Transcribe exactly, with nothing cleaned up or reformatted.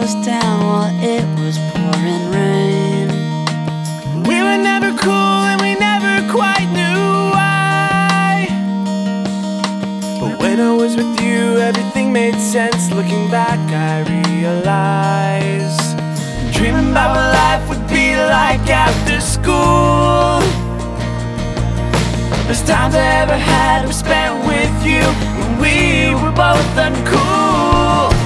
us down while it was pouring rain. We were never cool and we never quite knew why. But when I was with you, everything made sense. Looking back, I realize dreaming about what life would be like after school. Best times I ever had were spent with you when we were both uncool.